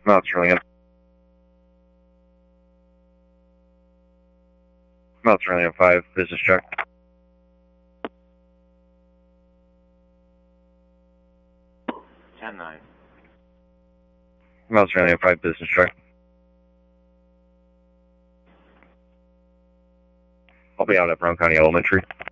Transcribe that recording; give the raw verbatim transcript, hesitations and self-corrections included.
Australian. Australian five, business check. ten nine. Australian five, business check. I'll be out at Brown County Elementary.